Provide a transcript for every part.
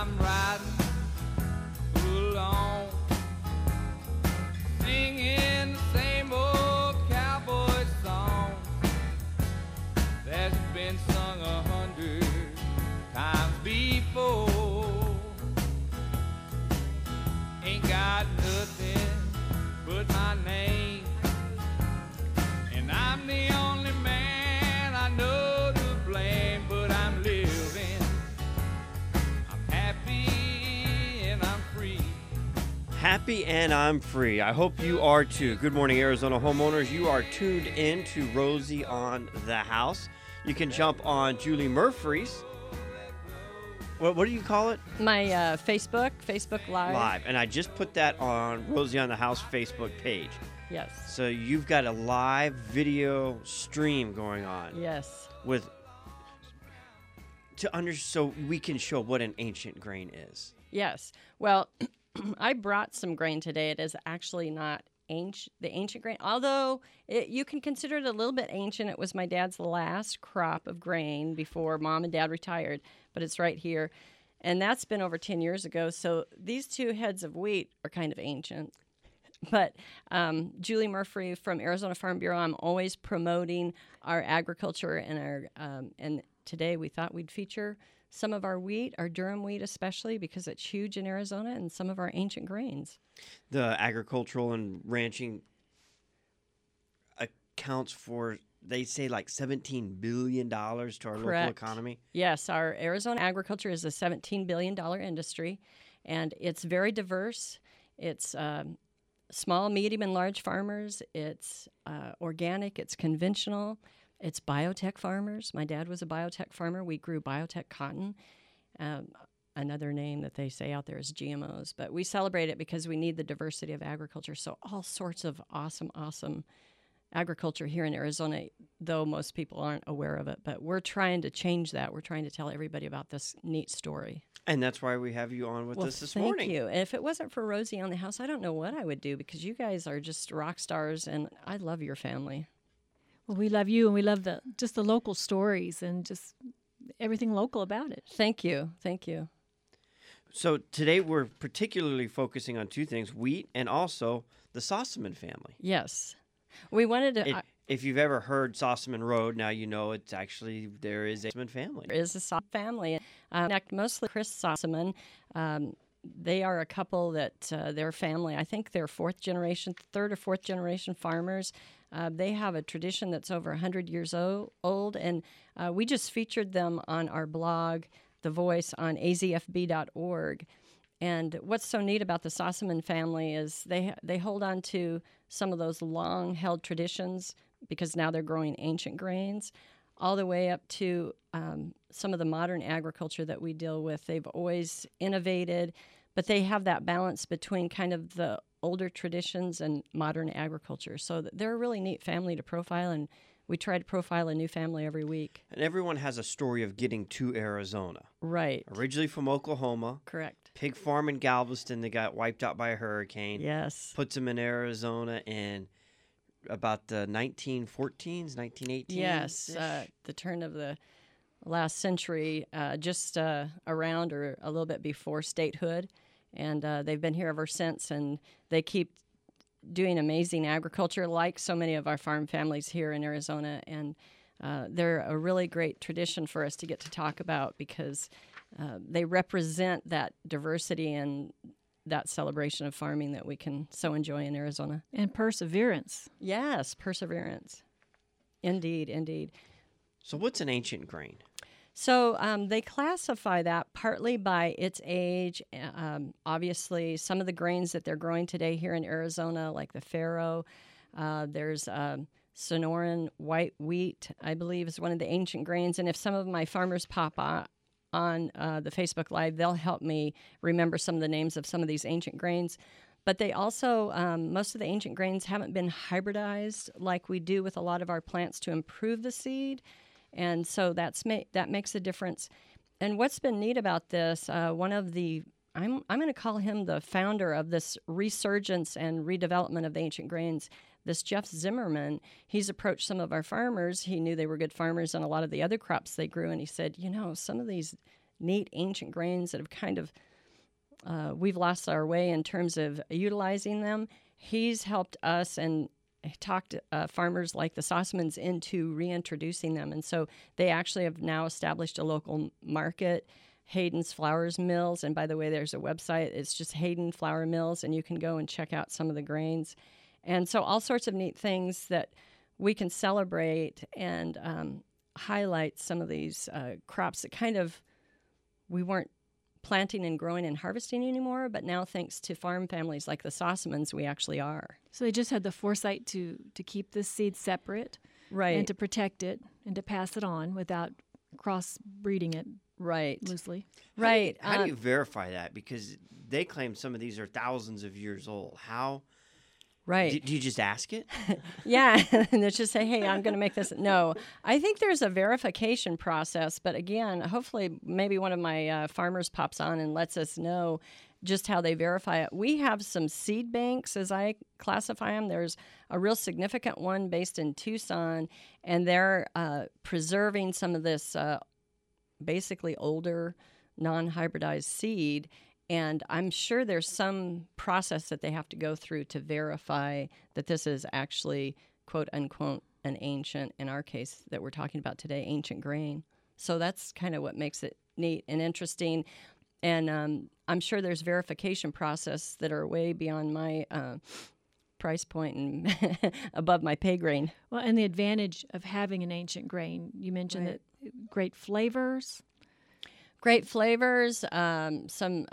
I'm riding along, singing the same old cowboy song that's been sung 100 times before. Ain't got nothing but my name, and I'm the only man I know to blame, but I'm living, I'm happy, and I'm free. Happy and I'm free. I hope you are too. Good morning, Arizona homeowners. You are tuned in to Rosie on the House. You can jump on Julie Murphy's. What do you call it? My Facebook Live. Live. And I just put that on Rosie on the House Facebook page. Yes. So you've got a live video stream going on. Yes. So we can show what an ancient grain is. Yes. Well, I brought some grain today. It is actually not the ancient grain, although you can consider it a little bit ancient. It was my dad's last crop of grain before Mom and Dad retired, but it's right here. And that's been over 10 years ago. So these two heads of wheat are kind of ancient. But Julie Murphy from Arizona Farm Bureau, I'm always promoting our agriculture and and today we thought we'd feature some of our wheat, our Durham wheat especially, because it's huge in Arizona, and some of our ancient grains. The agricultural and ranching accounts for, they say, like $17 billion to our local economy. Yes, our Arizona agriculture is a $17 billion industry, and it's very diverse. It's small, medium, and large farmers. It's organic. It's conventional. It's biotech farmers. My dad was a biotech farmer. We grew biotech cotton. Another name that they say out there is GMOs. But we celebrate it because we need the diversity of agriculture. So all sorts of awesome agriculture here in Arizona, though most people aren't aware of it. But we're trying to change that. We're trying to tell everybody about this neat story. And that's why we have you on with us this morning. Thank you. And if it wasn't for Rosie on the House, I don't know what I would do, because you guys are just rock stars, and I love your family. Well, we love you, and we love the local stories and just everything local about it. Thank you. Thank you. So today we're particularly focusing on two things, wheat and also the Sossaman family. Yes. We wanted to... If you've ever heard Sossaman Road, now you know it's actually, there is a Sossaman family. There is a Sossaman family. Mostly Chris Sossaman. They are a couple that their family, I think they're third or fourth generation farmers. They have a tradition that's over 100 years old, and we just featured them on our blog, The Voice, on azfb.org. And what's so neat about the Sossaman family is they hold on to some of those long-held traditions, because now they're growing ancient grains, all the way up to some of the modern agriculture that we deal with. They've always innovated, but they have that balance between kind of the older traditions and modern agriculture. So they're a really neat family to profile, and we try to profile a new family every week. And everyone has a story of getting to Arizona. Right. Originally from Oklahoma. Correct. Pig farm in Galveston that got wiped out by a hurricane. Yes. Puts them in Arizona in about the 1914s, 1918s. Yes, the turn of the last century, just around or a little bit before statehood. And they've been here ever since, and they keep doing amazing agriculture like so many of our farm families here in Arizona. And they're a really great tradition for us to get to talk about, because they represent that diversity and that celebration of farming that we can so enjoy in Arizona. And perseverance. Yes, perseverance. Indeed, indeed. So what's an ancient grain? So they classify that partly by its age. Obviously, some of the grains that they're growing today here in Arizona, like the farro, there's Sonoran white wheat, I believe, is one of the ancient grains. And if some of my farmers pop on the Facebook Live, they'll help me remember some of the names of some of these ancient grains. But they also, most of the ancient grains haven't been hybridized like we do with a lot of our plants to improve the seed. And so that makes a difference. And what's been neat about this, one of the, I'm going to call him the founder of this resurgence and redevelopment of the ancient grains, this Jeff Zimmerman. He's approached some of our farmers. He knew they were good farmers and a lot of the other crops they grew. And he said, some of these neat ancient grains that have kind of we've lost our way in terms of utilizing them. He's helped us and talked farmers like the Sossamans into reintroducing them. And so they actually have now established a local market, Hayden's Flours Mills. And by the way, there's a website. It's just Hayden Flour Mills, and you can go and check out some of the grains. And so all sorts of neat things that we can celebrate and highlight some of these crops that kind of we weren't planting and growing and harvesting anymore, but now thanks to farm families like the Sossamans, we actually are. So they just had the foresight to keep this seed separate, Right. and to protect it and to pass it on without crossbreeding it Right. loosely. Right. How do you verify that? Because they claim some of these are thousands of years old. How? Right. Do you just ask it? Yeah, and they just say, hey, I'm going to make this. No, I think there's a verification process, but again, hopefully maybe one of my farmers pops on and lets us know just how they verify it. We have some seed banks, as I classify them. There's a real significant one based in Tucson, and they're preserving some of this basically older, non-hybridized seed. And I'm sure there's some process that they have to go through to verify that this is actually, quote unquote, an ancient, in our case that we're talking about today, ancient grain. So that's kind of what makes it neat and interesting. And I'm sure there's verification process that are way beyond my price point and above my pay grade. Well, and the advantage of having an ancient grain, you mentioned Right. that great flavors. Great flavors, some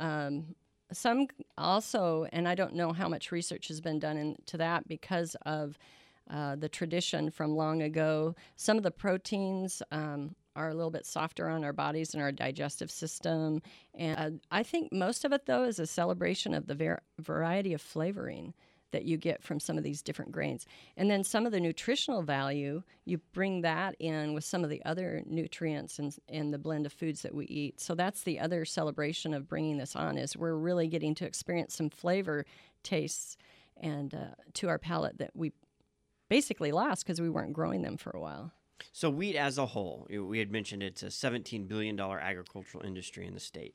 also, and I don't know how much research has been done into that because of the tradition from long ago. Some of the proteins are a little bit softer on our bodies and our digestive system. And I think most of it, though, is a celebration of the variety of flavoring that you get from some of these different grains. And then some of the nutritional value, you bring that in with some of the other nutrients in the blend of foods that we eat. So that's the other celebration of bringing this on, is we're really getting to experience some flavor tastes and to our palate that we basically lost because we weren't growing them for a while. So wheat as a whole, we had mentioned it's a $17 billion agricultural industry in the state.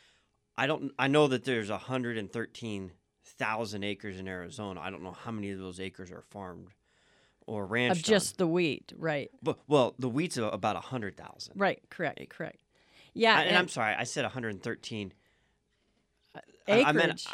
I know that there's 113,000 acres in Arizona. I don't know how many of those acres are farmed or ranched Of just the wheat, right. But, well, the wheat's about 100,000. Right, correct. Yeah. And I'm sorry, I said 113. Acreage. I meant,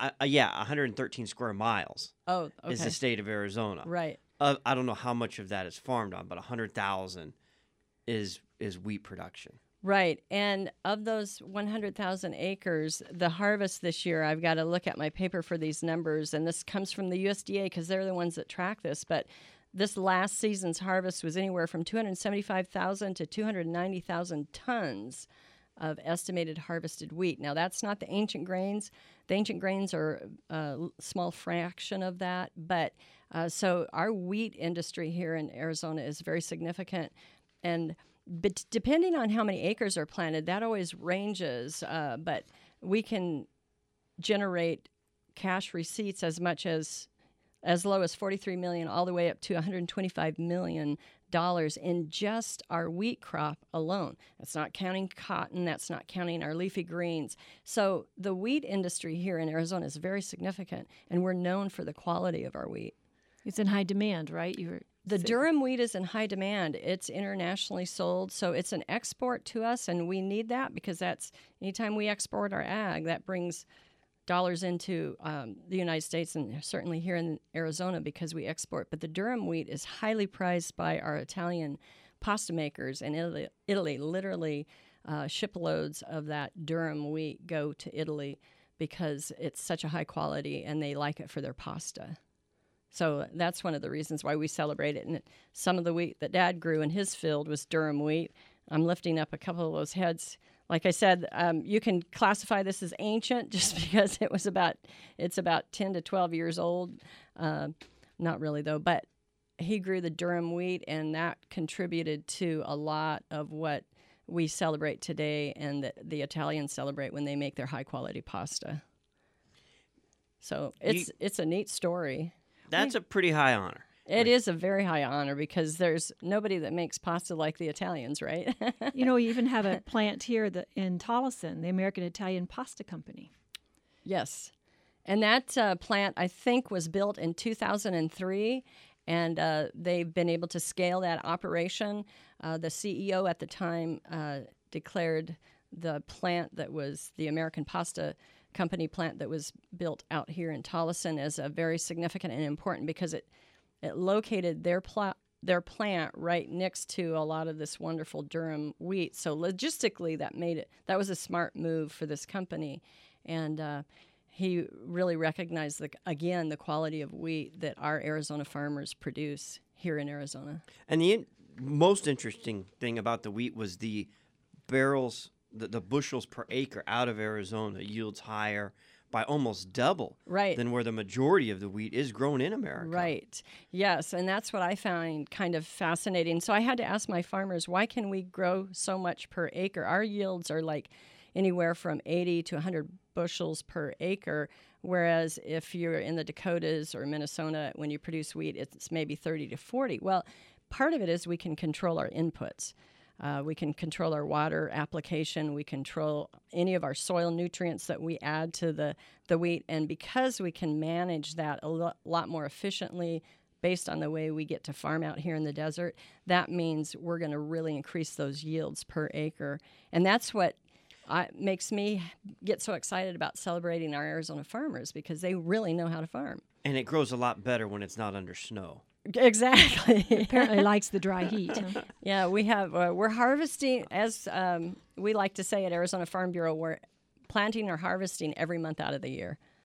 113 square miles Oh, okay. is the state of Arizona. Right. I don't know how much of that is farmed on, but 100,000 is wheat production. Right. And of those 100,000 acres, the harvest this year, I've got to look at my paper for these numbers, and this comes from the USDA because they're the ones that track this, but this last season's harvest was anywhere from 275,000 to 290,000 tons of estimated harvested wheat. Now, that's not the ancient grains. The ancient grains are a small fraction of that, but so our wheat industry here in Arizona is very significant. But depending on how many acres are planted, that always ranges. But we can generate cash receipts as much as low as $43 million, all the way up to $125 million in just our wheat crop alone. That's not counting cotton. That's not counting our leafy greens. So the wheat industry here in Arizona is very significant, and we're known for the quality of our wheat. It's in high demand, right? The Durham wheat is in high demand. It's internationally sold, so it's an export to us, and we need that because that's anytime we export our ag, that brings dollars into the United States and certainly here in Arizona because we export. But the Durham wheat is highly prized by our Italian pasta makers, and Italy literally shiploads of that Durham wheat go to Italy because it's such a high quality and they like it for their pasta. So that's one of the reasons why we celebrate it. And some of the wheat that Dad grew in his field was Durham wheat. I'm lifting up a couple of those heads. Like I said, you can classify this as ancient just because it's about 10 to 12 years old. Not really, though. But he grew the Durham wheat, and that contributed to a lot of what we celebrate today and that the Italians celebrate when they make their high-quality pasta. So it's a neat story. That's a pretty high honor. It is a very high honor because there's nobody that makes pasta like the Italians, right? You know, we even have a plant here in Tolleson, the American Italian Pasta Company. Yes. And that plant, I think, was built in 2003, and they've been able to scale that operation. The CEO at the time declared the plant that was the American Pasta Company plant that was built out here in Tolleson as a very significant and important because it located their plant right next to a lot of this wonderful Durham wheat. So logistically, that was a smart move for this company, and he really recognized the quality of wheat that our Arizona farmers produce here in Arizona. And the most interesting thing about the wheat was the barrels, the bushels per acre out of Arizona yields higher by almost double than where the majority of the wheat is grown in America. Right. Yes, and that's what I found kind of fascinating. So I had to ask my farmers, why can we grow so much per acre? Our yields are like anywhere from 80 to 100 bushels per acre, whereas if you're in the Dakotas or Minnesota, when you produce wheat, it's maybe 30 to 40. Well, part of it is we can control our inputs. We can control our water application. We control any of our soil nutrients that we add to the wheat. And because we can manage that a lot more efficiently based on the way we get to farm out here in the desert, that means we're going to really increase those yields per acre. And that's what makes me get so excited about celebrating our Arizona farmers because they really know how to farm. And it grows a lot better when it's not under snow. Exactly. Apparently likes the dry heat. Huh? Yeah, we're harvesting, as we like to say at Arizona Farm Bureau, we're planting or harvesting every month out of the year.